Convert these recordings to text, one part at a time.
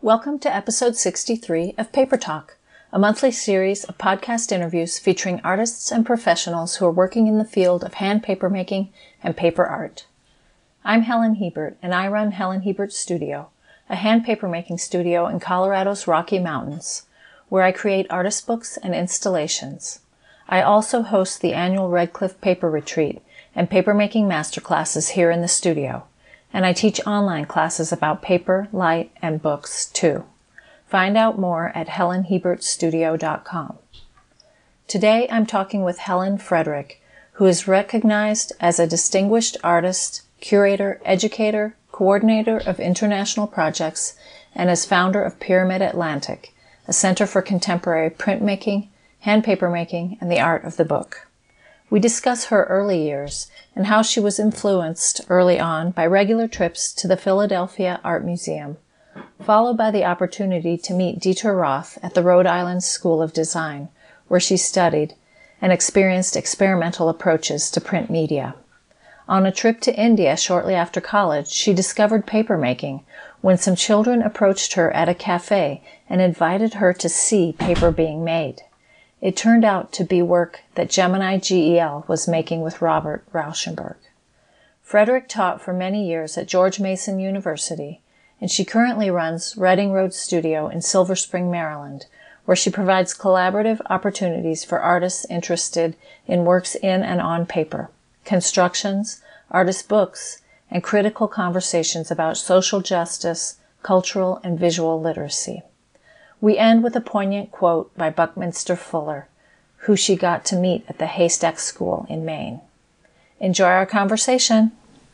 Welcome to episode 63 of Paper Talk, a monthly series of podcast interviews featuring artists and professionals who are working in the field of hand papermaking and paper art. I'm Helen Hebert, and I run Helen Hebert Studio, a hand papermaking studio in Colorado's Rocky Mountains, where I create artist books and installations. I also host the annual Red Cliff Paper Retreat and papermaking masterclasses here in the studio, and I teach online classes about paper, light, and books, too. Find out more at helenhebertstudio.com. Today, I'm talking with Helen Frederick, who is recognized as a distinguished artist, curator, educator, coordinator of international projects, and as founder of Pyramid Atlantic, a center for contemporary printmaking, hand papermaking, and the art of the book. We discuss her early years and how she was influenced early on by regular trips to the Philadelphia Art Museum, followed by the opportunity to meet Dieter Roth at the Rhode Island School of Design, where she studied and experienced experimental approaches to print media. On a trip to India shortly after college, she discovered papermaking when some children approached her at a cafe and invited her to see paper being made. It turned out to be work that Gemini GEL was making with Robert Rauschenberg. Frederick taught for many years at George Mason University, and she currently runs Reading Road Studio in Silver Spring, Maryland, where she provides collaborative opportunities for artists interested in works in and on paper, constructions, artist books, and critical conversations about social justice, cultural, and visual literacy. We end with a poignant quote by Buckminster Fuller, who she got to meet at the Haystack School in Maine. Enjoy our conversation.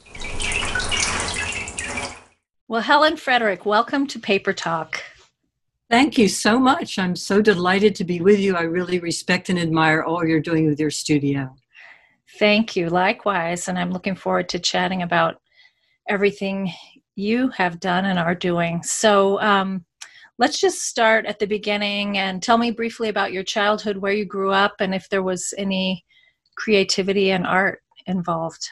Well, Helen Frederick, welcome to Paper Talk. Thank you so much. I'm so delighted to be with you. I really respect and admire all you're doing with your studio. Thank you. Likewise. And I'm looking forward to chatting about everything you have done and are doing. So, let's just start at the beginning and tell me briefly about your childhood, where you grew up, and if there was any creativity and art involved.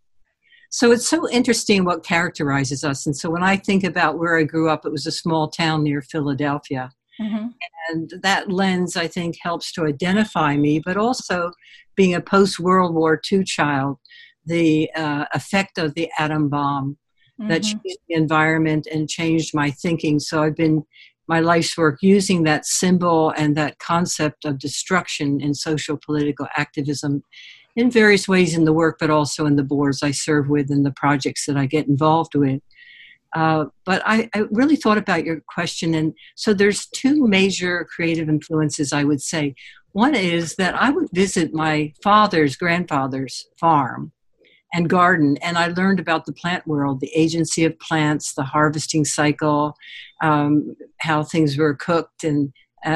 So it's so interesting what characterizes us. And so when I think about where I grew up, it was a small town near Philadelphia. Mm-hmm. And that lens, I think, helps to identify me, but also being a post-World War II child, the effect of the atom bomb that changed the environment and changed my thinking. So I've been my life's work using that symbol and that concept of destruction in social political activism in various ways in the work, but also in the boards I serve with and the projects that I get involved with. But I really thought about your question. And so there's two major creative influences, I would say. One is that I would visit my grandfather's farm and garden, and I learned about the plant world, the agency of plants, the harvesting cycle, how things were cooked and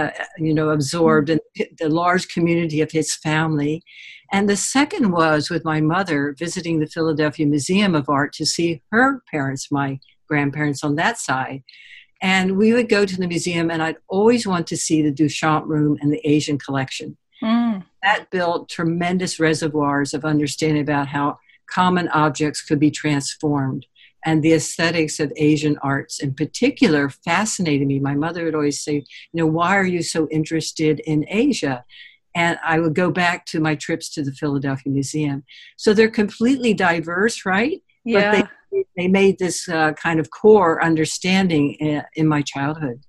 absorbed, and the large community of his family. And the second was with my mother visiting the Philadelphia Museum of Art to see her parents, my grandparents on that side. And we would go to the museum, and I'd always want to see the Duchamp room and the Asian collection. That built tremendous reservoirs of understanding about how common objects could be transformed. And the aesthetics of Asian arts in particular fascinated me. My mother would always say, why are you so interested in Asia? And I would go back to my trips to the Philadelphia Museum. So they're completely diverse, right? Yeah. But they made this kind of core understanding in my childhood.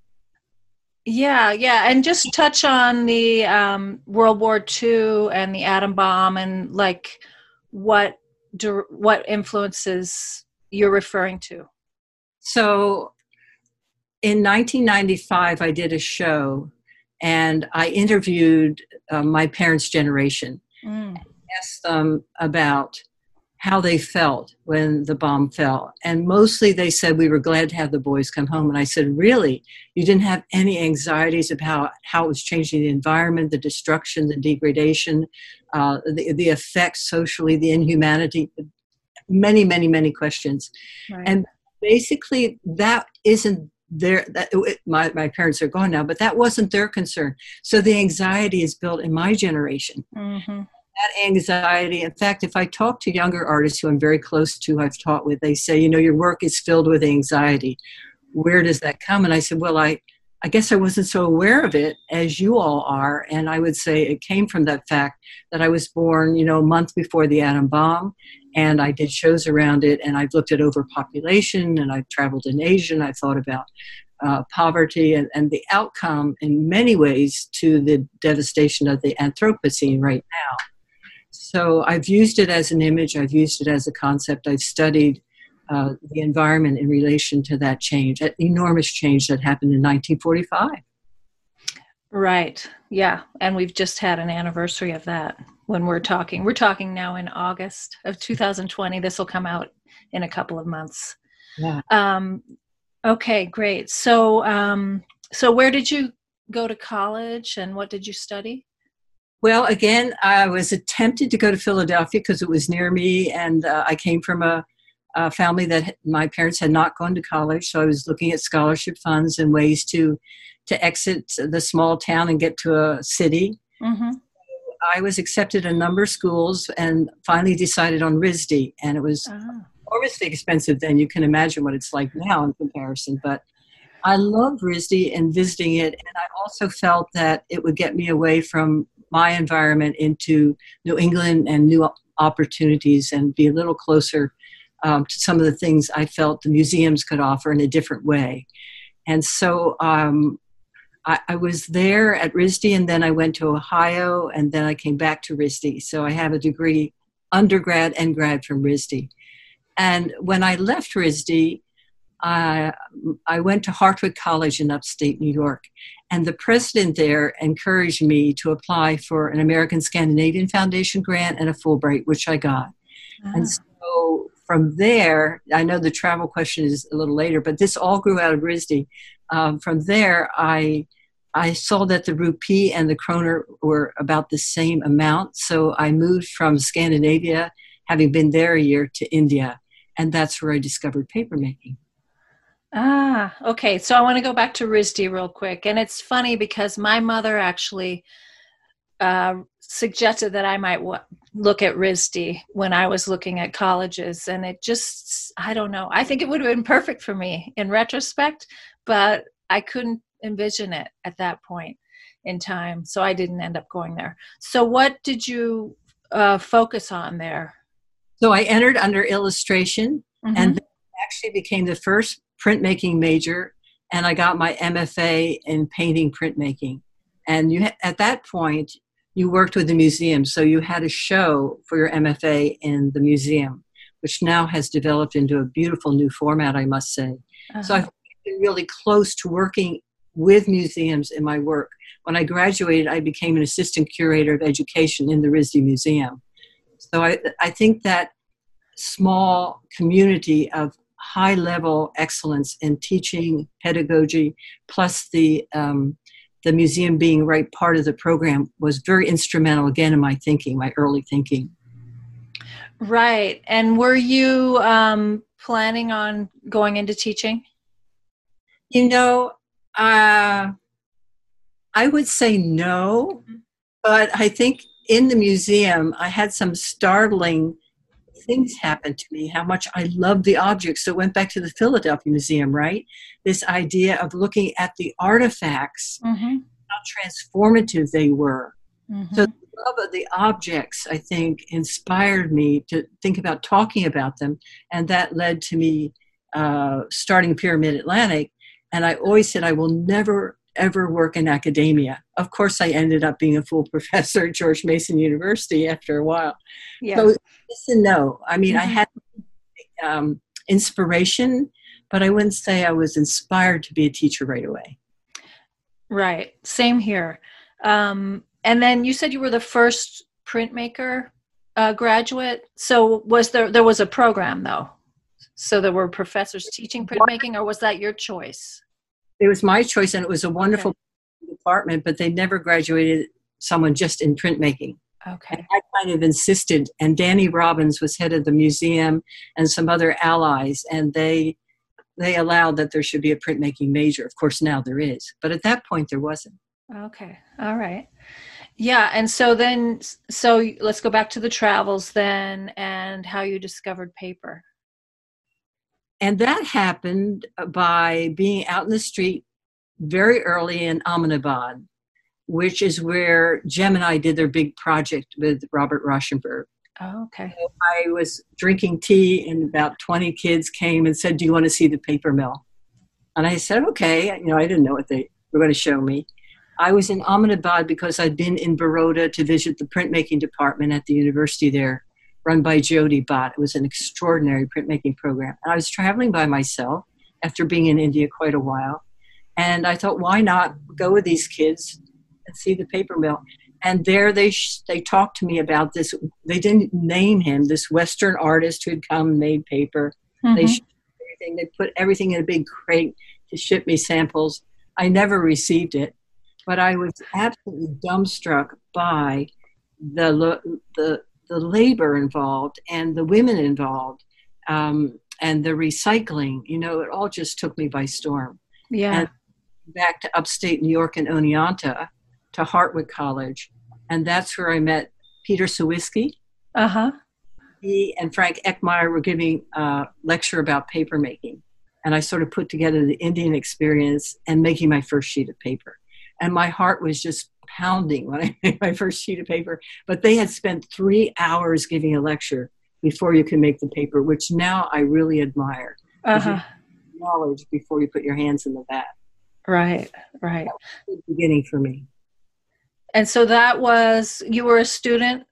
Yeah. And just touch on the World War II and the atom bomb and what influences you're referring to. So in 1995, I did a show and I interviewed my parents' generation and asked them about how they felt when the bomb fell. And mostly they said, we were glad to have the boys come home. And I said, really? You didn't have any anxieties about how it was changing the environment, the destruction, the degradation, the effects socially, the inhumanity, many, many, many questions. Right. And basically that isn't my parents are gone now, but that wasn't their concern. So the anxiety is built in my generation. Mm-hmm. That anxiety, in fact, if I talk to younger artists who I'm very close to, I've taught with, they say, your work is filled with anxiety. where does that come? And I said, well, I guess I wasn't so aware of it as you all are. And I would say it came from that fact that I was born, a month before the atom bomb. And I did shows around it. And I've looked at overpopulation, and I've traveled in Asia, and I thought about poverty and the outcome in many ways to the devastation of the Anthropocene right now. So I've used it as an image. I've used it as a concept. I've studied the environment in relation to that change, that enormous change that happened in 1945. Right. Yeah. And we've just had an anniversary of that when we're talking. We're talking now in August of 2020. This will come out in a couple of months. Yeah. Okay, great. So, so where did you go to college, and what did you study? Well, again, I was tempted to go to Philadelphia because it was near me, and I came from a family that my parents had not gone to college, so I was looking at scholarship funds and ways to exit the small town and get to a city. Mm-hmm. I was accepted in a number of schools and finally decided on RISD, and it was enormously expensive then. You can imagine what it's like now in comparison, but I loved RISD and visiting it, and I also felt that it would get me away from my environment into New England and new opportunities and be a little closer to some of the things I felt the museums could offer in a different way. And so I was there at RISD, and then I went to Ohio, and then I came back to RISD. So I have a degree, undergrad and grad from RISD. And when I left RISD, I went to Hartwick College in upstate New York. And the president there encouraged me to apply for an American Scandinavian Foundation grant and a Fulbright, which I got. And so from there, I know the travel question is a little later, but this all grew out of RISD. From there, I saw that the rupee and the kroner were about the same amount. So I moved from Scandinavia, having been there a year, to India. And that's where I discovered papermaking. Okay. So I want to go back to RISD real quick. And it's funny because my mother actually suggested that I might look at RISD when I was looking at colleges. And it just, I don't know. I think it would have been perfect for me in retrospect, but I couldn't envision it at that point in time. So I didn't end up going there. So what did you focus on there? So I entered under illustration, and then actually became the first printmaking major, and I got my MFA in painting printmaking. And at that point, you worked with the museum, so you had a show for your MFA in the museum, which now has developed into a beautiful new format, I must say. So I've been really close to working with museums in my work. When I graduated, I became an assistant curator of education in the RISD Museum. So I think that small community of high-level excellence in teaching, pedagogy, plus the museum being right part of the program was very instrumental, again, in my thinking, my early thinking. Right. And were you planning on going into teaching? I would say no, but I think in the museum, I had some startling things happen to me, how much I love the objects. So it went back to the Philadelphia Museum, right? This idea of looking at the artifacts, how transformative they were. So the love of the objects, I think, inspired me to think about talking about them. And that led to me starting Pyramid Atlantic. And I always said I will never, ever work in academia. Of course, I ended up being a full professor at George Mason University after a while. Yeah. So yes and no. I mean, I had inspiration, but I wouldn't say I was inspired to be a teacher right away. Right. Same here. And then you said you were the first printmaker graduate. So there was a program though? So there were professors teaching printmaking, or was that your choice? It was my choice, and it was a wonderful department, but they never graduated someone just in printmaking. Okay. And I kind of insisted, and Danny Robbins was head of the museum and some other allies, and they allowed that there should be a printmaking major. Of course, now there is, but at that point there wasn't. Okay. All right. Yeah. And so let's go back to the travels then and how you discovered paper. And that happened by being out in the street very early in Ahmedabad, which is where Jem and I did their big project with Robert Rauschenberg. Oh, okay. So I was drinking tea, and about 20 kids came and said, "Do you want to see the paper mill?" And I said, "Okay." I didn't know what they were going to show me. I was in Ahmedabad because I'd been in Baroda to visit the printmaking department at the university there, run by Jyoti Bhatt. It was an extraordinary printmaking program. And I was traveling by myself after being in India quite a while. And I thought, why not go with these kids and see the paper mill? And there they talked to me about this. They didn't name him, this Western artist who had come and made paper. Mm-hmm. They showed everything. They put everything in a big crate to ship me samples. I never received it, but I was absolutely dumbstruck by the labor involved and the women involved, and the recycling. It all just took me by storm. Yeah. And back to upstate New York in Oneonta to Hartwick College. And that's where I met Peter Sawisky. Uh-huh. He and Frank Eckmeyer were giving a lecture about paper making. And I sort of put together the Indian experience and making my first sheet of paper. And my heart was just pounding when I made my first sheet of paper. But they had spent 3 hours giving a lecture before you can make the paper, which now I really admire. Uh-huh. Knowledge before you put your hands in the vat. Right. That was the beginning for me. And so you were a student?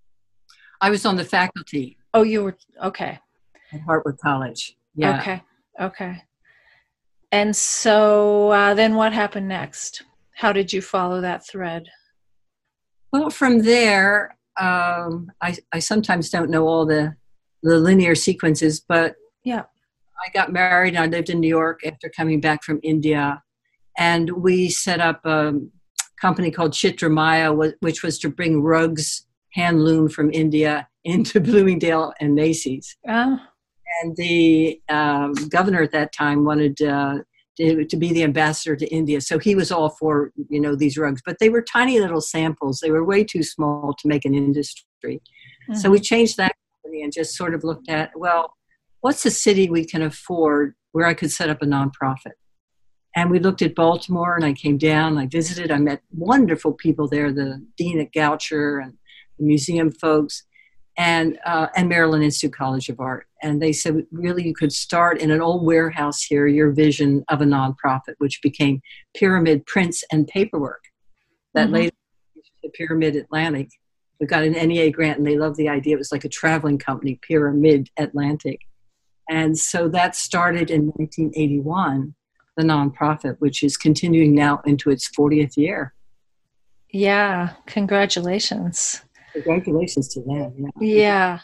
I was on the faculty. Oh, you were, okay. At Hartwick College. Yeah. Okay. And so then what happened next? How did you follow that thread? Well, from there, I sometimes don't know all the linear sequences, but yeah, I got married and I lived in New York after coming back from India. And we set up a company called Chitra Maya, which was to bring rugs, hand loom from India into Bloomingdale and Macy's. Oh. And the governor at that time wanted to be the ambassador to India. So he was all for, these rugs. But they were tiny little samples. They were way too small to make an industry. Mm-hmm. So we changed that company and just sort of looked at, well, what's a city we can afford where I could set up a nonprofit? And we looked at Baltimore, and I came down, I visited, I met wonderful people there, the dean at Goucher and the museum folks, and Maryland Institute College of Art. And they said, really, you could start in an old warehouse here, your vision of a nonprofit, which became Pyramid Prints and Paperwork. That mm-hmm. later, the Pyramid Atlantic. We got an NEA grant, and they loved the idea. It was like a traveling company, Pyramid Atlantic. And so that started in 1981, the nonprofit, which is continuing now into its 40th year. Yeah, congratulations. Congratulations to them. Yeah.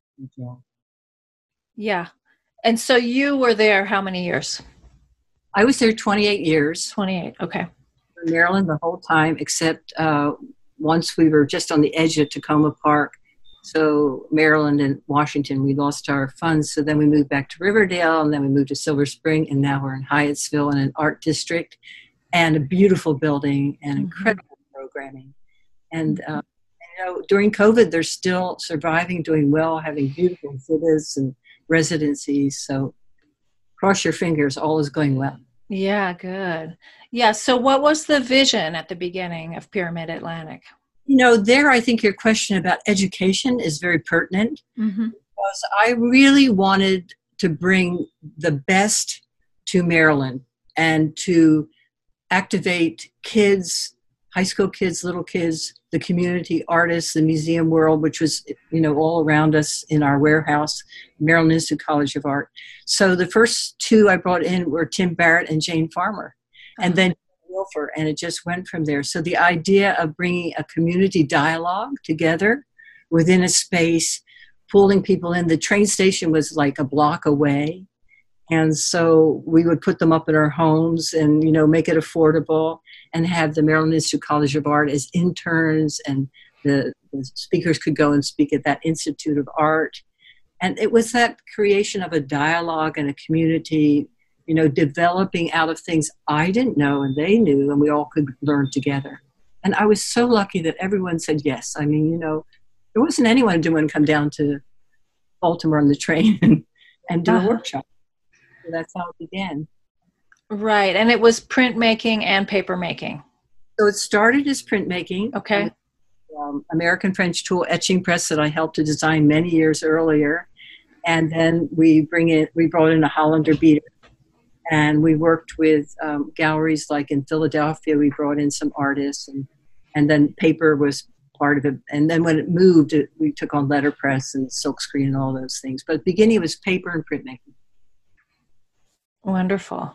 Yeah. And so you were there how many years? I was there 28 years. 28, okay. In Maryland the whole time, except once we were just on the edge of Tacoma Park. So Maryland and Washington, we lost our funds. So then we moved back to Riverdale, and then we moved to Silver Spring, and now we're in Hyattsville in an art district and a beautiful building and mm-hmm. incredible programming. And, during COVID, they're still surviving, doing well, having beautiful exhibits and residencies. So cross your fingers, all is going well. Yeah, good. Yeah, so what was the vision at the beginning of Pyramid Atlantic? There I think your question about education is very pertinent mm-hmm. because I really wanted to bring the best to Maryland and to activate kids, high school kids, little kids, the community, artists, the museum world, which was, all around us in our warehouse, Maryland Institute College of Art. So the first two I brought in were Tim Barrett and Jane Farmer. Uh-huh. And then Wilfer, and it just went from there. So the idea of bringing a community dialogue together within a space, pulling people in. The train station was like a block away. And so we would put them up in our homes and, make it affordable and have the Maryland Institute College of Art as interns, and the speakers could go and speak at that Institute of Art. And it was that creation of a dialogue and a community, developing out of things I didn't know and they knew, and we all could learn together. And I was so lucky that everyone said yes. I mean, there wasn't anyone who didn't want to come down to Baltimore on the train and do a workshop. So that's how it began. Right. And it was printmaking and paper making. So it started as printmaking. Okay. American French tool etching press that I helped to design many years earlier. And then we brought in a Hollander beater. And we worked with galleries like in Philadelphia. We brought in some artists, and then paper was part of it. And then when it moved, we took on letterpress and silkscreen and all those things. But beginning it was paper and printmaking. Wonderful.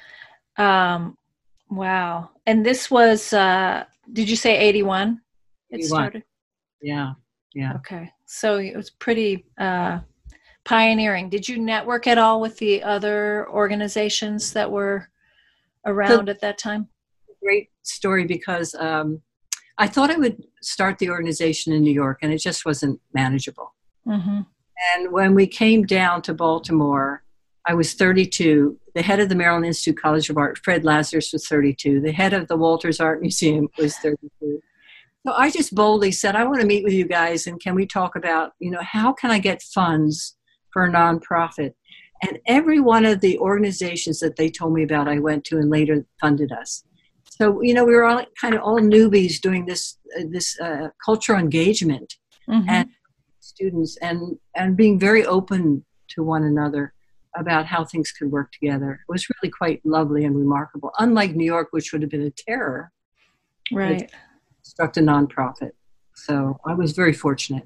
Wow. And this was, did you say 81? It started? Yeah. Okay. So it was pretty pioneering. Did you network at all with the other organizations that were around at that time? Great story, because I thought I would start the organization in New York, and it just wasn't manageable. Mm-hmm. And when we came down to Baltimore, I was 32. The head of the Maryland Institute College of Art, Fred Lazarus, was 32. The head of the Walters Art Museum was 32. So I just boldly said, I want to meet with you guys, and can we talk about, how can I get funds for a nonprofit? And every one of the organizations that they told me about, I went to and later funded us. So, we were all kind of all newbies doing this cultural engagement, mm-hmm. and students and being very open to one another about how things could work together. It was really quite lovely and remarkable. Unlike New York, which would have been a terror. Right. Construct a nonprofit. So I was very fortunate.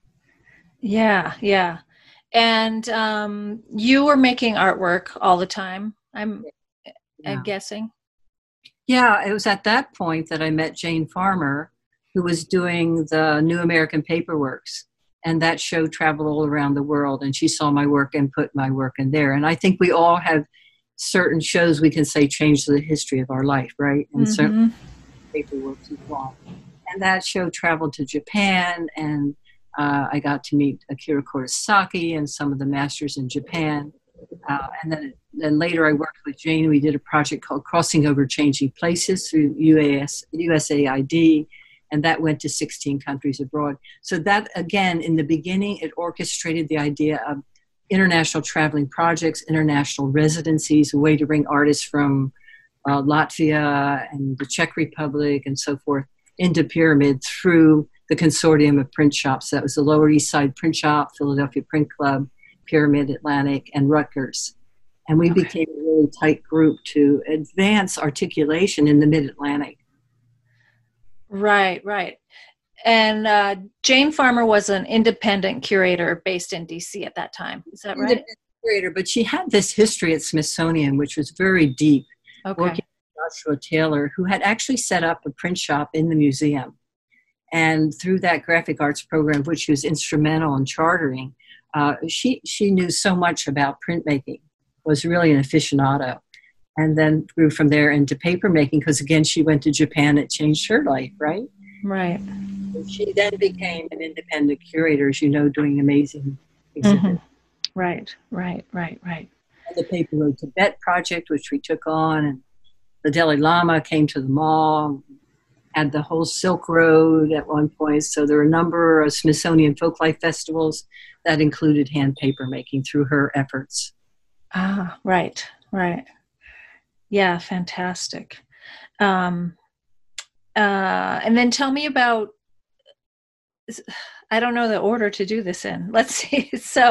Yeah. And you were making artwork all the time, I'm guessing. Yeah, it was at that point that I met Jane Farmer, who was doing the New American Paperworks. And that show traveled all around the world. And she saw my work and put my work in there. And I think we all have certain shows we can say changed the history of our life, right? And mm-hmm. certain paperworks as well. And that show traveled to Japan, and I got to meet Akira Kurosaki and some of the masters in Japan. And then later I worked with Jane. We did a project called Crossing Over Changing Places through USAID, and that went to 16 countries abroad. So that, again, in the beginning, it orchestrated the idea of international traveling projects, international residencies, a way to bring artists from Latvia and the Czech Republic and so forth into Pyramid through the consortium of print shops. That was the Lower East Side Print Shop, Philadelphia Print Club, Pyramid Atlantic, and Rutgers. And we became a really tight group to advance articulation in the Mid-Atlantic. Right. And Jane Farmer was an independent curator based in D.C. at that time. Is that right? Independent curator, but she had this history at Smithsonian, which was very deep. Okay. Working with Joshua Taylor, who had actually set up a print shop in the museum. And through that graphic arts program, which she was instrumental in chartering, she knew so much about printmaking, was really an aficionado. And then grew from there into paper making, because again, she went to Japan. It changed her life, right? Right. She then became an independent curator, as you know, doing amazing exhibits. Mm-hmm. Right. And the Paper Road Tibet project, which we took on, and the Dalai Lama came to the mall, had the whole Silk Road at one point. So there were a number of Smithsonian Folklife festivals that included hand paper making through her efforts. Ah, right. Yeah, fantastic. And then tell me about, I don't know the order to do this in. Let's see.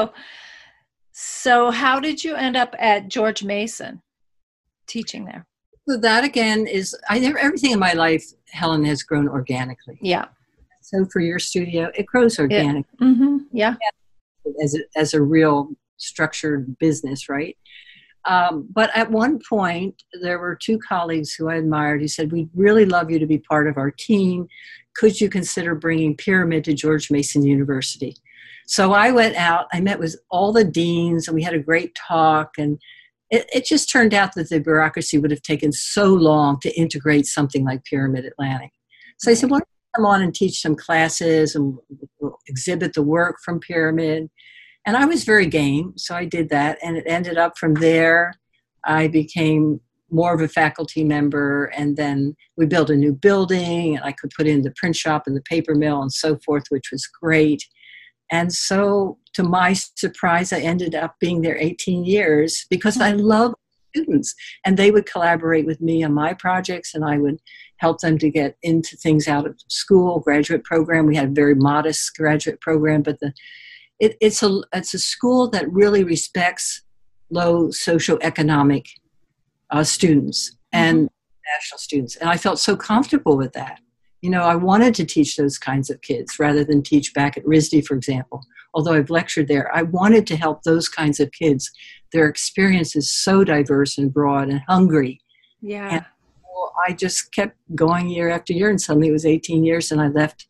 So how did you end up at George Mason teaching there? So that again is, everything in my life, Helen, has grown organically. Yeah. So for your studio, it grows organically. Yeah. Mm-hmm. Yeah. As a real structured business, right? But at one point, there were two colleagues who I admired who said, we'd really love you to be part of our team. Could you consider bringing Pyramid to George Mason University? So I went out, I met with all the deans, and we had a great talk. And it just turned out that the bureaucracy would have taken so long to integrate something like Pyramid Atlantic. So I said, why don't you come on and teach some classes and we'll exhibit the work from Pyramid? And I was very game, so I did that. And it ended up from there, I became more of a faculty member. And then we built a new building, and I could put in the print shop and the paper mill and so forth, which was great. And so, to my surprise, I ended up being there 18 years because I love students. And they would collaborate with me on my projects, and I would help them to get into things out of school, graduate program. We had a very modest graduate program, but it's a school that really respects low socioeconomic students and national students. And I felt so comfortable with that. I wanted to teach those kinds of kids rather than teach back at RISD, for example. Although I've lectured there, I wanted to help those kinds of kids. Their experience is so diverse and broad and hungry. Yeah. And I just kept going year after year, and suddenly it was 18 years, and I left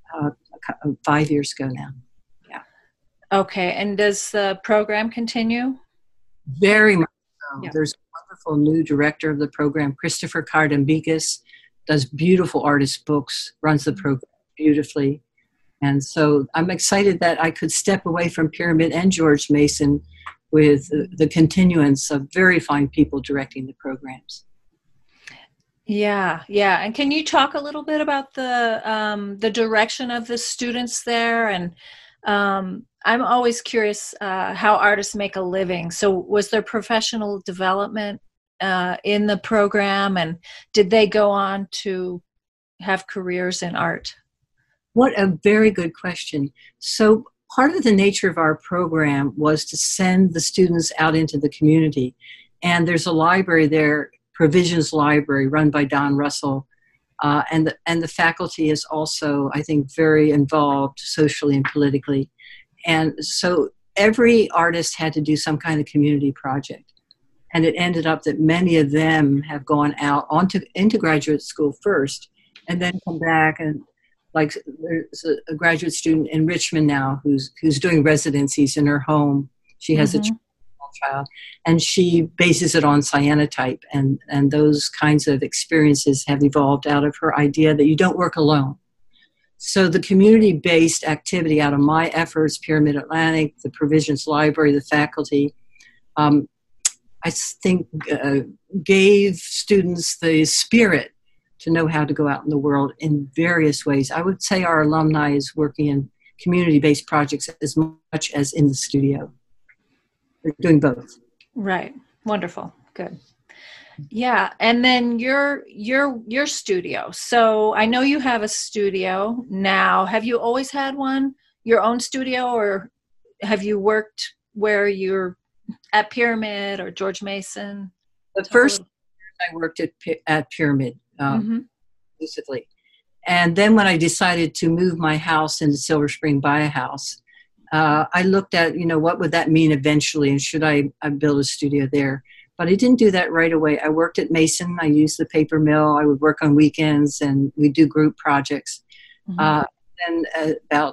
5 years ago now. Yeah. Okay. And does the program continue? Very much so. Yeah. There's a wonderful new director of the program, Christopher Cardambigas, does beautiful artist books, runs the program beautifully. And so I'm excited that I could step away from Pyramid and George Mason with the continuance of very fine people directing the programs. Yeah, yeah. And can you talk a little bit about the direction of the students there? And I'm always curious how artists make a living. So was there professional development in the program, and did they go on to have careers in art? What a very good question. So part of the nature of our program was to send the students out into the community. And there's a library there, Provisions Library, run by Don Russell. And the faculty is also, I think, very involved socially and politically. And so every artist had to do some kind of community project. And it ended up that many of them have gone out into graduate school first, and then come back. And like, there's a graduate student in Richmond now who's doing residencies in her home. She has a child, and she bases it on cyanotype, and those kinds of experiences have evolved out of her idea that you don't work alone. So the community-based activity out of my efforts, Pyramid Atlantic, the Provisions Library, the faculty, I think gave students the spirit to know how to go out in the world in various ways. I would say our alumni is working in community-based projects as much as in the studio. They're doing both. Right. Wonderful. Good. Yeah. And then your studio. So I know you have a studio now. Have you always had one, your own studio, or have you worked where you're at Pyramid or George Mason? The first years I worked at Pyramid exclusively. And then when I decided to move my house into Silver Spring, buy a house, I looked at, what would that mean eventually, and should I build a studio there? But I didn't do that right away. I worked at Mason. I used the paper mill. I would work on weekends, and we do group projects. Then about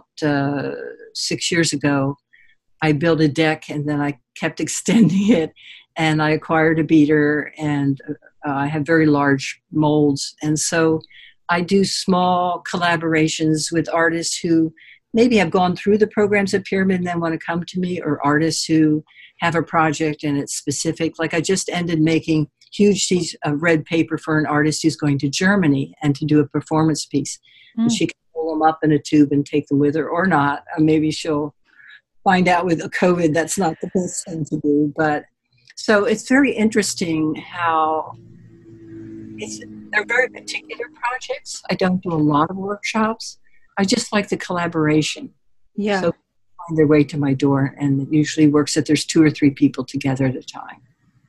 6 years ago, I built a deck, and then I kept extending it, and I acquired a beater, and I have very large molds. And so I do small collaborations with artists who maybe have gone through the programs at Pyramid and then want to come to me, or artists who have a project and it's specific. Like I just ended making huge sheets of red paper for an artist who's going to Germany and to do a performance piece. And she can pull them up in a tube and take them with her, or not. Maybe she'll find out with COVID that's not the best thing to do. But so it's very interesting how they're very particular projects. I don't do a lot of workshops. I just like the collaboration. Yeah. So find their way to my door, and it usually works that there's 2 or 3 people together at a time.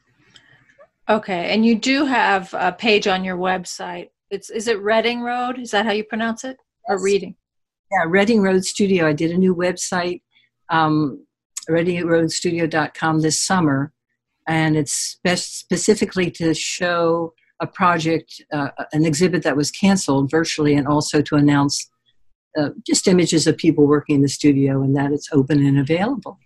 Okay. And you do have a page on your website. Is it Reading Road? Is that how you pronounce it? Or Reading? Yeah, Reading Road Studio. I did a new website, readingroadstudio.com this summer, and it's specifically to show a project, an exhibit that was canceled virtually, and also to announce just images of people working in the studio, and that it's open and available.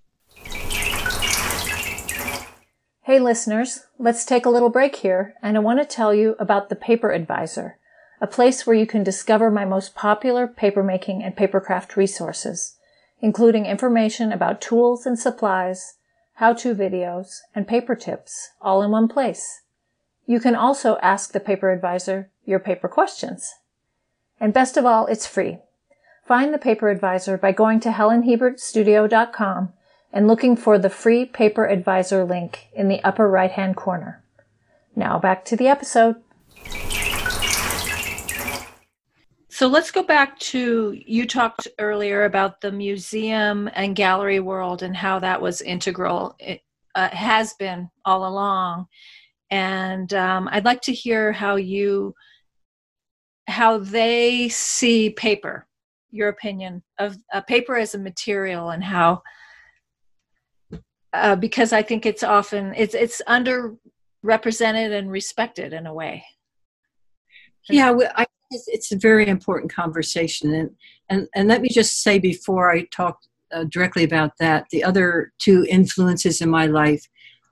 Hey listeners, let's take a little break here, and I want to tell you about the Paper Advisor, a place where you can discover my most popular papermaking and papercraft resources, including information about tools and supplies, how-to videos, and paper tips, all in one place. You can also ask the Paper Advisor your paper questions. And best of all, it's free. Find the Paper Advisor by going to helenhiebertstudio.com and looking for the free Paper Advisor link in the upper right-hand corner. Now back to the episode. So let's go back to, you talked earlier about the museum and gallery world and how that was integral. It has been all along. And I'd like to hear how they see paper, your opinion of paper as a material, and how, because I think it's often, it's underrepresented and respected in a way. Yeah, I think it's a very important conversation. And let me just say before I talk directly about that, the other two influences in my life,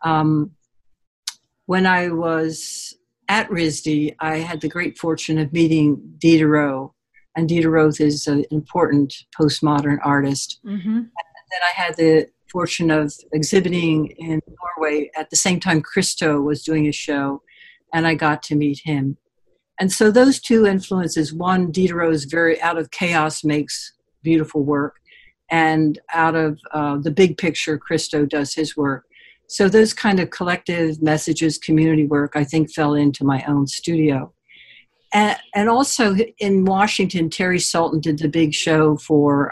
when I was at RISD, I had the great fortune of meeting Diderot. And Diderot is an important postmodern artist. Mm-hmm. And then I had the fortune of exhibiting in Norway at the same time Christo was doing a show, and I got to meet him. And so those two influences, one, Diderot is very out of chaos makes beautiful work, and out of the big picture, Christo does his work. So those kind of collective messages, community work, I think fell into my own studio. And also in Washington, Terry Sultan did the big show for,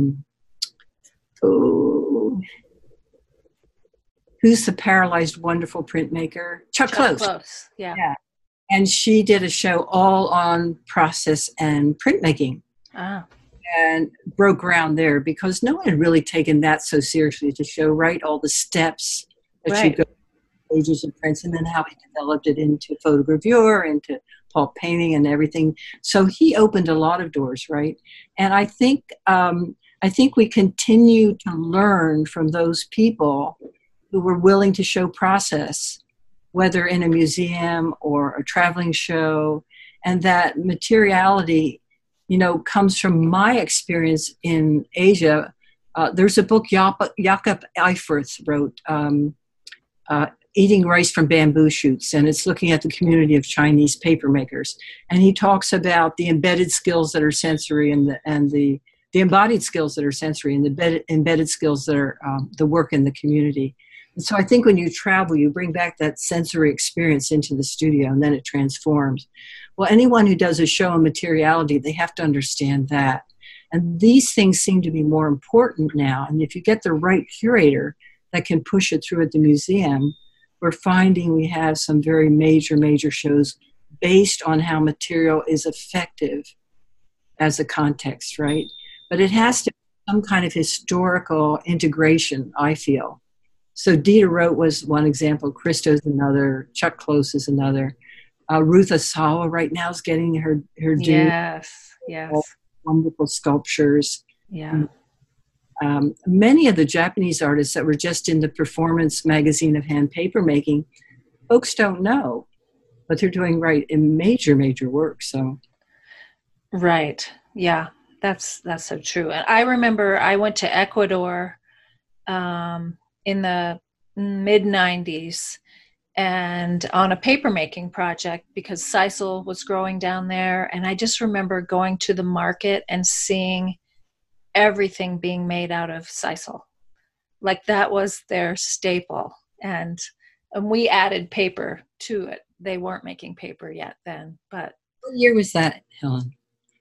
who's the paralyzed wonderful printmaker? Chuck Close. Yeah. And she did a show all on process and printmaking. Ah. And broke ground there because no one had really taken that so seriously to show, right, all the steps that you go pages of prints, and then how he developed it into photogravure, into pulp painting and everything. So he opened a lot of doors, right? And I think we continue to learn from those people who were willing to show process, whether in a museum or a traveling show, and that materiality, comes from my experience in Asia. There's a book Jakob Eifert wrote, Eating Rice from Bamboo Shoots, and it's looking at the community of Chinese paper makers. And he talks about the embedded skills that are sensory and the embodied skills that are sensory, and the embedded skills that are the work in the community. And so I think when you travel, you bring back that sensory experience into the studio, and then it transforms. Well, anyone who does a show on materiality, they have to understand that. And these things seem to be more important now. And if you get the right curator that can push it through at the museum, we're finding we have some very major shows based on how material is effective as a context, right? But it has to be some kind of historical integration, I feel. So Diderot was one example, Christo's another, Chuck Close is another. Ruth Asawa right now is getting her due. Yes. Wonderful sculptures. Yeah. Many of the Japanese artists that were just in the Performance magazine of hand paper making, folks don't know, but they're doing major work. So, right, yeah, that's so true. And I remember I went to Ecuador in the mid '90s, and on a paper making project because sisal was growing down there, and I just remember going to the market and seeing everything being made out of sisal. Like that was their staple. And we added paper to it. They weren't making paper yet then, but. What year was that, Helen?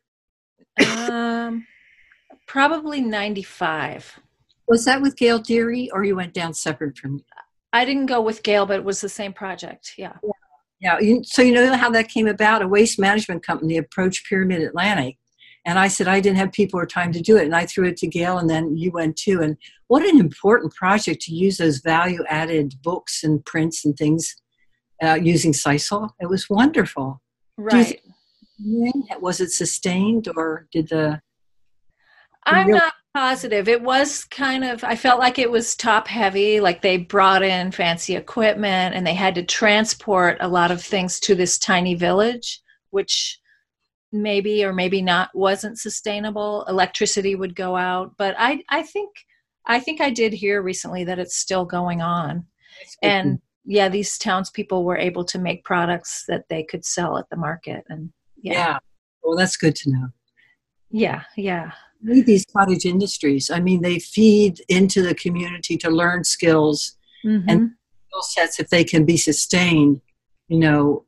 Probably 95. Was that with Gail Deary, or you went down separate from? I didn't go with Gail, but it was the same project. Yeah. So you know how that came about? A waste management company approached Pyramid Atlantic. And I said I didn't have people or time to do it. And I threw it to Gail, and then you went too. And what an important project to use those value-added books and prints and things using sisal. It was wonderful. Right. Was it sustained, or did the... I'm not positive. It was kind of, I felt like it was top heavy, like they brought in fancy equipment and they had to transport a lot of things to this tiny village, which maybe or maybe not wasn't sustainable. Electricity would go out, but I think I did hear recently that it's still going on. And yeah, these townspeople were able to make products that they could sell at the market. And yeah. Well, that's good to know. Yeah. need these cottage industries. I mean, they feed into the community to learn skills and skill sets if they can be sustained, you know,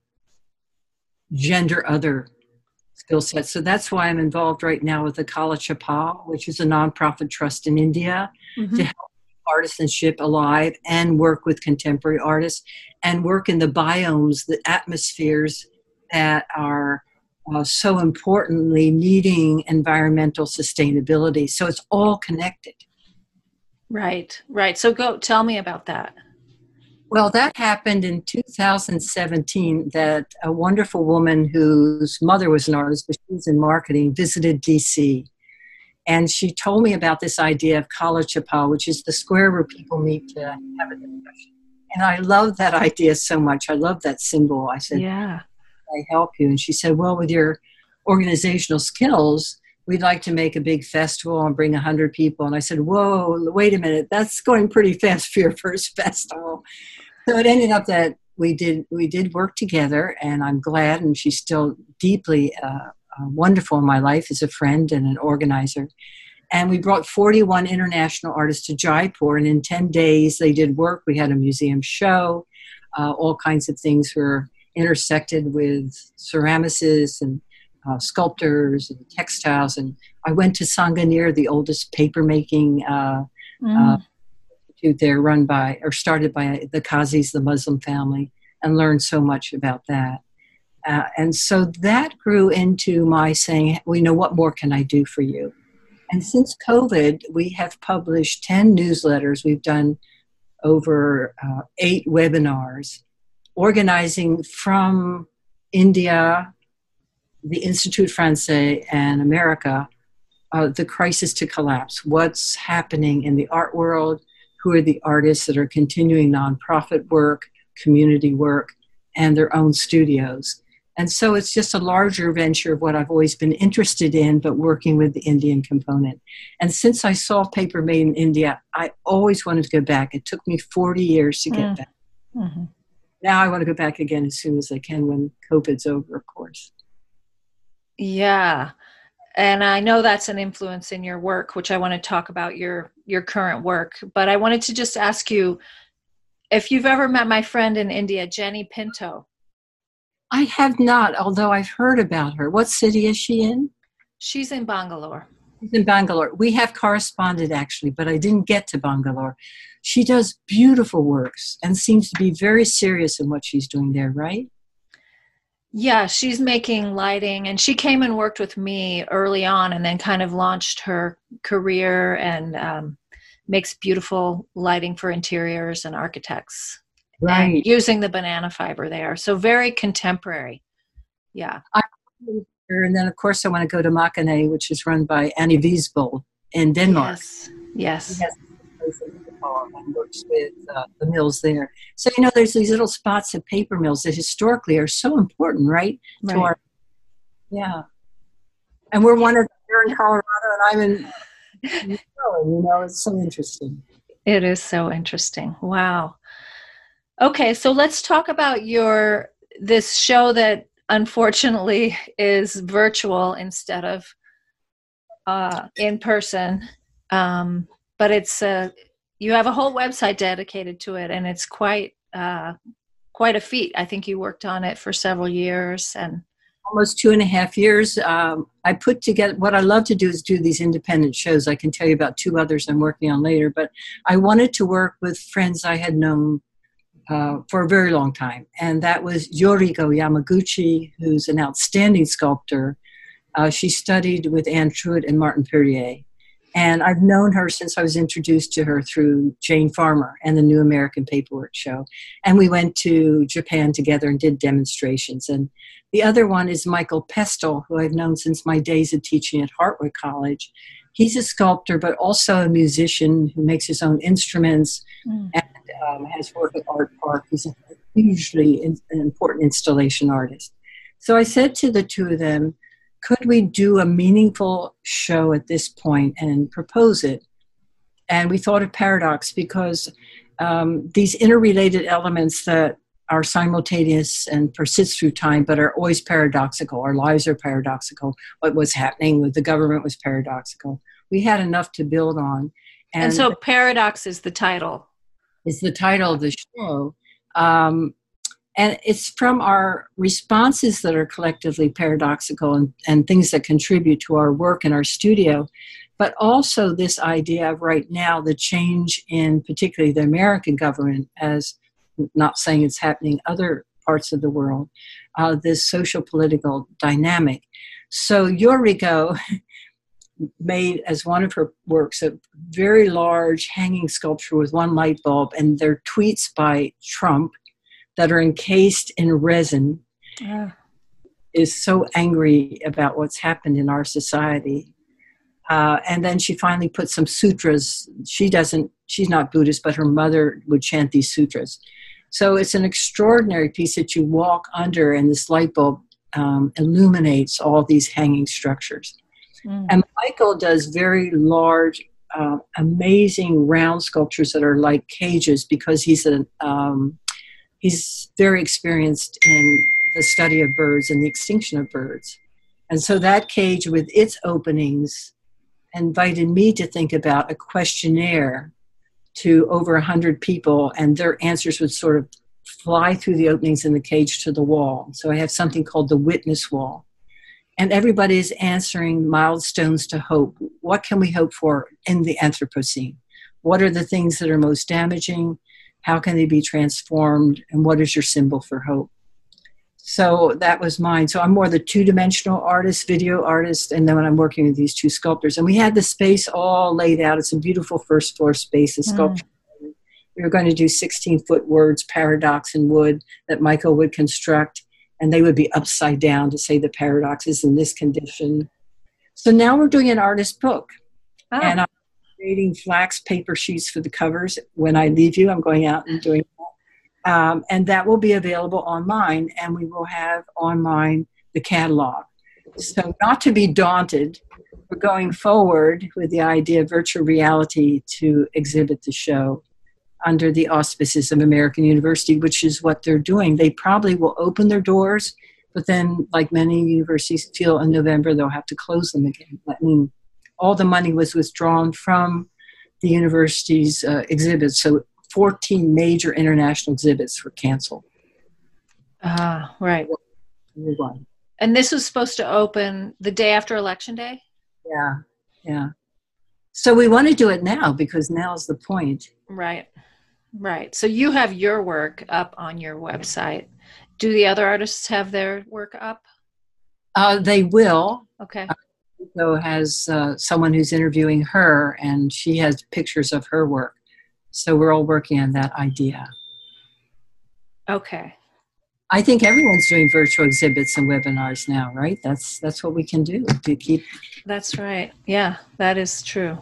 gender other skill sets. So that's why I'm involved right now with the Kala Chapal, which is a nonprofit trust in India to help artisanship alive and work with contemporary artists and work in the biomes, the atmospheres that are so importantly needing environmental sustainability. So it's all connected. Right, right. So go tell me about that. Well, that happened in 2017 that a wonderful woman whose mother was an artist, but she was in marketing, visited DC. And she told me about this idea of Kala Chapal, which is the square where people meet to have a discussion. And I love that idea so much. I love that symbol. I said, yeah, I help you. And she said, well, with your organizational skills, we'd like to make a big festival and bring 100 people. And I said, whoa, wait a minute. That's going pretty fast for your first festival. So it ended up that we did work together, and I'm glad, and she's still deeply wonderful in my life as a friend and an organizer. And we brought 41 international artists to Jaipur, and in 10 days they did work. We had a museum show. All kinds of things were intersected with ceramicists and sculptors and textiles. And I went to Sanganer, the oldest paper-making institute there, started by the Qazis, the Muslim family, and learned so much about that. And so that grew into my saying, well, you know, what more can I do for you? And since COVID, we have published 10 newsletters. We've done over 8 webinars, organizing from India, the Institut Français, and America, the crisis to collapse. What's happening in the art world? Who are the artists that are continuing nonprofit work, community work, and their own studios? And so it's just a larger venture of what I've always been interested in, but working with the Indian component. And since I saw Paper Made in India, I always wanted to go back. It took me 40 years to get back. Mm-hmm. Now I want to go back again as soon as I can when COVID's over, of course. Yeah. And I know that's an influence in your work, which I want to talk about your current work. But I wanted to just ask you if you've ever met my friend in India, Jenny Pinto. I have not, although I've heard about her. What city is she in? She's in Bangalore. She's in Bangalore. We have corresponded, actually, but I didn't get to Bangalore. She does beautiful works and seems to be very serious in what she's doing there, right? Yeah, she's making lighting, and she came and worked with me early on and then kind of launched her career and makes beautiful lighting for interiors and architects. Right. And using the banana fiber there. So very contemporary. Yeah. And then, of course, I want to go to Makane, which is run by Annie Wiesbold in Denmark. Yes. She has a place in Denmark and works with the mills there. So, you know, there's these little spots of paper mills that historically are so important, right? Right. Yeah. And we're one of them here in Colorado, and I'm in you know, it's so interesting. It is so interesting. Wow. Okay, so let's talk about this show that unfortunately is virtual instead of in person. But it's you have a whole website dedicated to it, and it's quite a feat. I think you worked on it for several years and almost 2.5 years. I put together, what I love to do is do these independent shows. I can tell you about 2 others I'm working on later, but I wanted to work with friends I had known for a very long time. And that was Yoriko Yamaguchi, who's an outstanding sculptor. She studied with Anne Truitt and Martin Perrier. And I've known her since I was introduced to her through Jane Farmer and the New American Paperwork Show. And we went to Japan together and did demonstrations. And the other one is Michael Pestel, who I've known since my days of teaching at Hartwick College. He's a sculptor, but also a musician who makes his own instruments and has worked at Art Park. He's a hugely an important installation artist. So I said to the 2 of them, could we do a meaningful show at this point and propose it? And we thought of Paradox because these interrelated elements that are simultaneous and persist through time, but are always paradoxical. Our lives are paradoxical. What was happening with the government was paradoxical. We had enough to build on. And so Paradox is the title. It's the title of the show. And it's from our responses that are collectively paradoxical and things that contribute to our work in our studio, but also this idea of right now, the change in particularly the American government, as not saying it's happening in other parts of the world, this social political dynamic. So Yoriko made as one of her works a very large hanging sculpture with one light bulb, and they're tweets by Trump that are encased in resin. Is so angry about what's happened in our society. And then she finally put some sutras. She's not Buddhist, but her mother would chant these sutras. So it's an extraordinary piece that you walk under, and this light bulb illuminates all these hanging structures. And Michael does very large, amazing round sculptures that are like cages, because he's very experienced in the study of birds and the extinction of birds. And so that cage with its openings invited me to think about a questionnaire to over 100 people, and their answers would sort of fly through the openings in the cage to the wall. So I have something called the witness wall. And everybody is answering milestones to hope. What can we hope for in the Anthropocene? What are the things that are most damaging? How can they be transformed? And what is your symbol for hope? So that was mine. So I'm more the two-dimensional artist, video artist, and then when I'm working with these two sculptors. And we had the space all laid out. It's a beautiful first floor space, the sculpture. We were going to do 16-foot words, paradox in wood, that Michael would construct, and they would be upside down to say the paradox is in this condition. So now we're doing an artist book. And I'm creating flax paper sheets for the covers. When I leave you, I'm going out and doing that. And that will be available online, and we will have online the catalog. So not to be daunted, we're going forward with the idea of virtual reality to exhibit the show under the auspices of American University, which is what they're doing. They probably will open their doors, but then, like many universities feel in November, they'll have to close them again. I mean, all the money was withdrawn from the university's exhibits, so 14 major international exhibits were canceled. Right. And this was supposed to open the day after Election Day? Yeah. So we want to do it now, because now's the point. Right. So you have your work up on your website. Do the other artists have their work up? They will. Okay. Rico has someone who's interviewing her, and she has pictures of her work. So we're all working on that idea. Okay. I think everyone's doing virtual exhibits and webinars now, right? That's what we can do to keep. That's right. Yeah, that is true.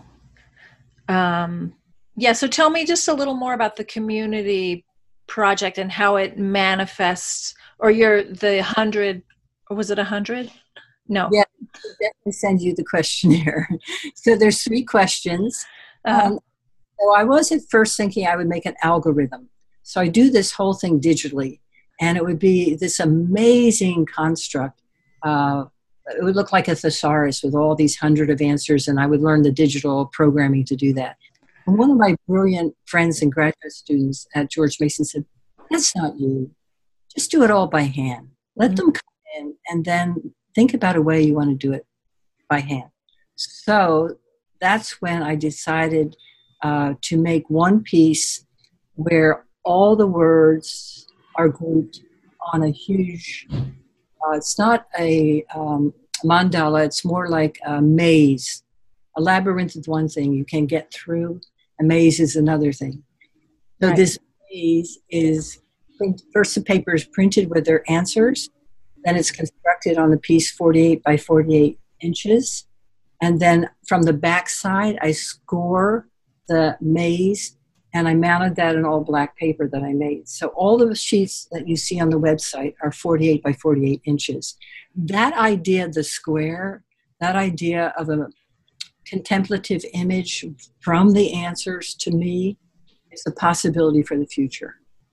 So tell me just a little more about the community project and how it manifests, or the 100, or was it 100? No. Yeah, I'll definitely send you the questionnaire. So there's 3 questions. So I was at first thinking I would make an algorithm. So I do this whole thing digitally, and it would be this amazing construct. It would look like a thesaurus with all these 100 of answers, and I would learn the digital programming to do that. And one of my brilliant friends and graduate students at George Mason said, "That's not you. Just do it all by hand. Let them come in, and then think about a way you want to do it by hand." So that's when I decided to make one piece where all the words are grouped on a huge, it's not a mandala, it's more like a maze. A labyrinth is one thing you can get through, a maze is another thing. So This maze is, first the paper is printed with their answers, then it's constructed on the piece 48 by 48 inches, and then from the back side I score the maze, and I mounted that in all black paper that I made. So all the sheets that you see on the website are 48 by 48 inches. That idea of the square, that idea of a contemplative image from the answers, to me, is a possibility for the future.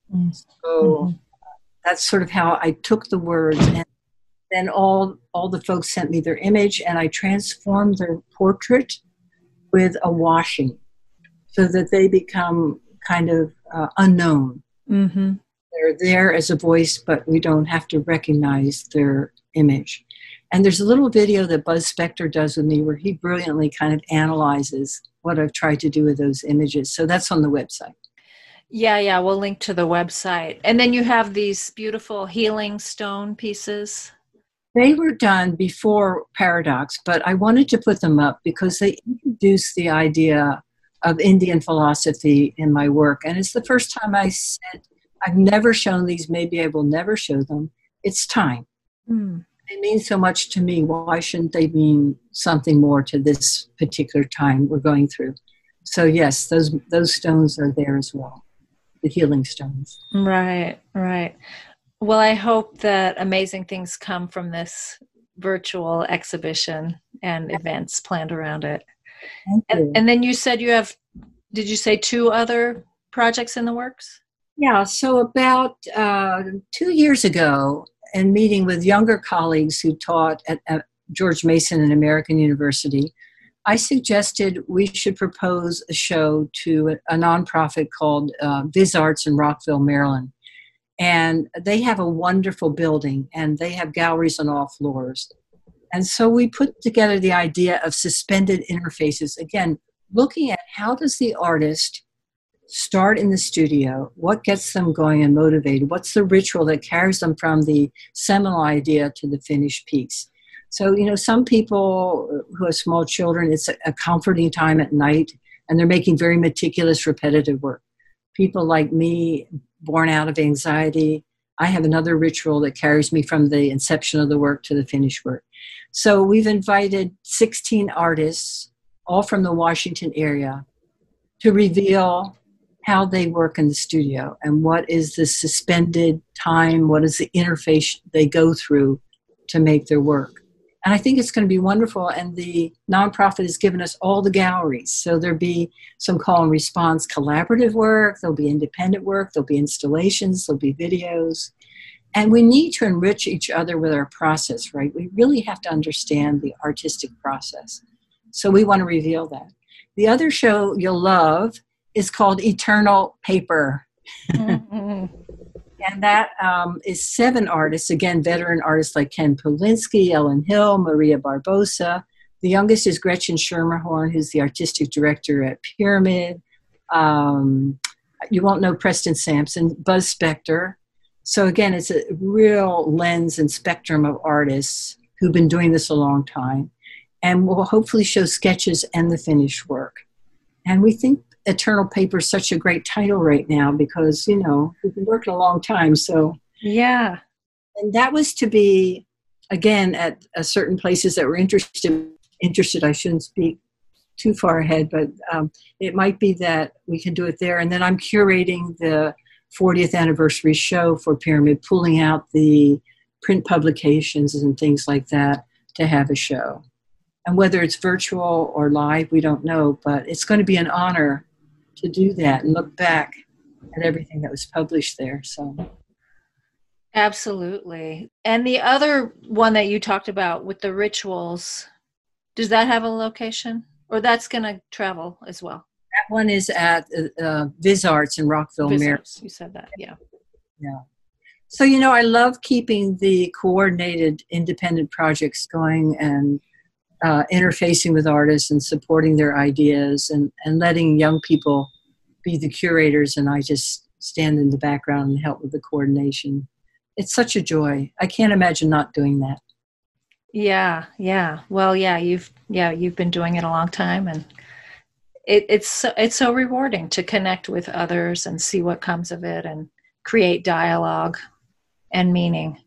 So that's sort of how I took the words, and then all the folks sent me their image, and I transformed their portrait with a washing so that they become kind of unknown. Mm-hmm. They're there as a voice, but we don't have to recognize their image. And there's a little video that Buzz Spector does with me where he brilliantly kind of analyzes what I've tried to do with those images. So that's on the website. Yeah, we'll link to the website. And then you have these beautiful healing stone pieces. They were done before Paradox, but I wanted to put them up because they introduced the idea of Indian philosophy in my work. And it's the first time I said, I've never shown these, maybe I will never show them. It's time. They mean so much to me. Why shouldn't they mean something more to this particular time we're going through? So yes, those stones are there as well, the healing stones. Right. Well, I hope that amazing things come from this virtual exhibition and events planned around it. And then you said you have, did you say 2 other projects in the works? Yeah, so about 2 years ago, in meeting with younger colleagues who taught at George Mason and American University, I suggested we should propose a show to a nonprofit called Viz Arts in Rockville, Maryland. And they have a wonderful building, and they have galleries on all floors. And so we put together the idea of suspended interfaces, again, looking at how does the artist start in the studio, what gets them going and motivated, what's the ritual that carries them from the seminal idea to the finished piece. So, some people who have small children, it's a comforting time at night, and they're making very meticulous, repetitive work. People like me, born out of anxiety, I have another ritual that carries me from the inception of the work to the finished work. So we've invited 16 artists, all from the Washington area, to reveal how they work in the studio and what is the suspended time, what is the interface they go through to make their work. And I think it's going to be wonderful. And the nonprofit has given us all the galleries. So there'll be some call and response collaborative work, there'll be independent work, there'll be installations, there'll be videos. And we need to enrich each other with our process, right? We really have to understand the artistic process. So we want to reveal that. The other show you'll love is called Eternal Paper. Mm-hmm. And that is 7 artists, again, veteran artists like Ken Polinsky, Ellen Hill, Maria Barbosa. The youngest is Gretchen Schermerhorn, who's the artistic director at Pyramid. You won't know Preston Sampson, Buzz Spector. So again, it's a real lens and spectrum of artists who've been doing this a long time. And we'll hopefully show sketches and the finished work. And we think Eternal Paper is such a great title right now because, we've been working a long time. So yeah. And that was to be, again, at certain places that were interested. I shouldn't speak too far ahead, but it might be that we can do it there. And then I'm curating the 40th anniversary show for Pyramid, pulling out the print publications and things like that to have a show. And whether it's virtual or live, we don't know, but it's going to be an honor to do that and look back at everything that was published there. So, absolutely. And the other one that you talked about with the rituals, does that have a location, or that's going to travel as well? That one is at Viz Arts in Rockville, Maryland. You said that, yeah. Yeah. So, I love keeping the coordinated independent projects going and interfacing with artists and supporting their ideas and letting young people be the curators, and I just stand in the background and help with the coordination. It's such a joy. I can't imagine not doing that. Yeah. Well, you've been doing it a long time, and it's so rewarding to connect with others and see what comes of it and create dialogue and meaning.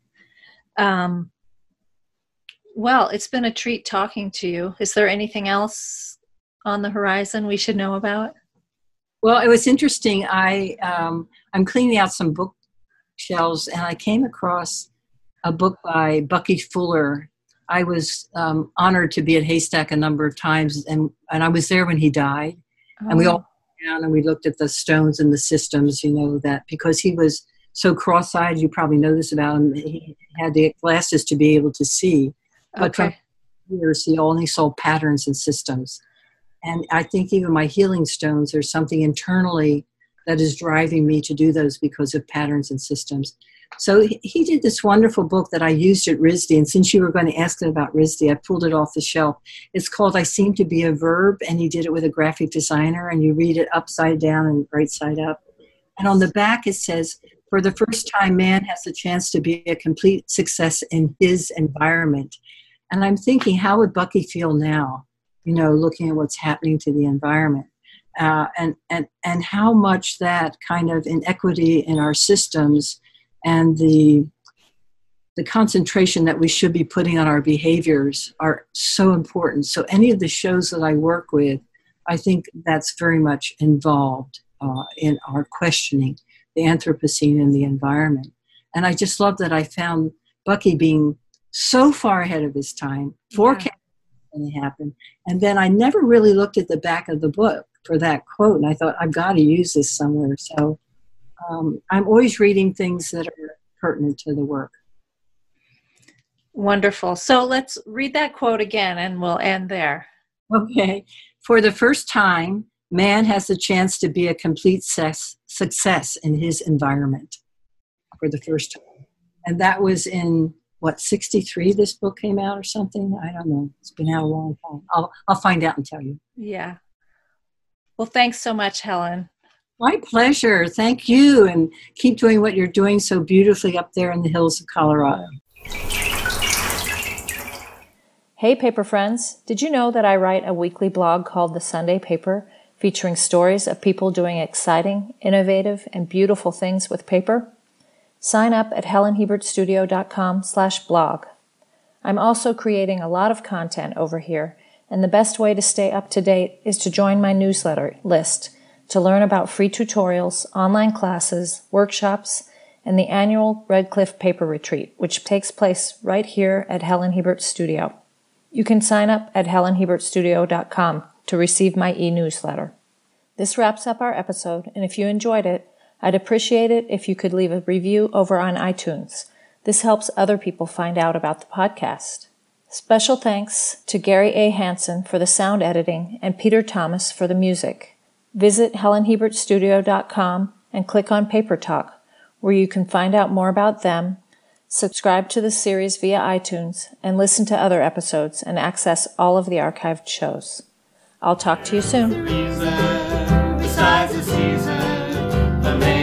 Well, it's been a treat talking to you. Is there anything else on the horizon we should know about? Well, it was interesting. I'm cleaning out some bookshelves, and I came across a book by Bucky Fuller. I was honored to be at Haystack a number of times, and I was there when he died. Oh. And we all down and we looked at the stones and the systems, that because he was so cross-eyed, you probably know this about him, he had to get glasses to be able to see. But from years, he only saw patterns and systems. And I think even my healing stones, there's something internally that is driving me to do those because of patterns and systems. So he did this wonderful book that I used at RISD. And since you were going to ask him about RISD, I pulled it off the shelf. It's called I Seem to Be a Verb. And he did it with a graphic designer. And you read it upside down and right side up. And on the back, it says, for the first time, man has a chance to be a complete success in his environment. And I'm thinking, how would Bucky feel now, looking at what's happening to the environment? And how much that kind of inequity in our systems and the concentration that we should be putting on our behaviors are so important. So any of the shows that I work with, I think that's very much involved in our questioning the Anthropocene and the environment. And I just love that I found Bucky being so far ahead of his time, forecasting when it happened. And then I never really looked at the back of the book for that quote. And I thought, I've got to use this somewhere. So I'm always reading things that are pertinent to the work. Wonderful. So let's read that quote again and we'll end there. Okay. For the first time, man has the chance to be a complete success in his environment for the first time. And that was in, 63 this book came out or something? I don't know. It's been out a long time. I'll find out and tell you. Yeah. Well, thanks so much, Helen. My pleasure. Thank you. And keep doing what you're doing so beautifully up there in the hills of Colorado. Hey, paper friends. Did you know that I write a weekly blog called The Sunday Paper, featuring stories of people doing exciting, innovative, and beautiful things with paper? Sign up at helenhiebertstudio.com/blog. I'm also creating a lot of content over here, and the best way to stay up to date is to join my newsletter list to learn about free tutorials, online classes, workshops, and the annual Red Cliff Paper Retreat, which takes place right here at Helen Hiebert Studio. You can sign up at helenhiebertstudio.com to receive my e-newsletter. This wraps up our episode, and if you enjoyed it, I'd appreciate it if you could leave a review over on iTunes. This helps other people find out about the podcast. Special thanks to Gary A. Hansen for the sound editing and Peter Thomas for the music. Visit helenhiebertstudio.com and click on Paper Talk, where you can find out more about them, subscribe to the series via iTunes, and listen to other episodes and access all of the archived shows. I'll talk to you soon.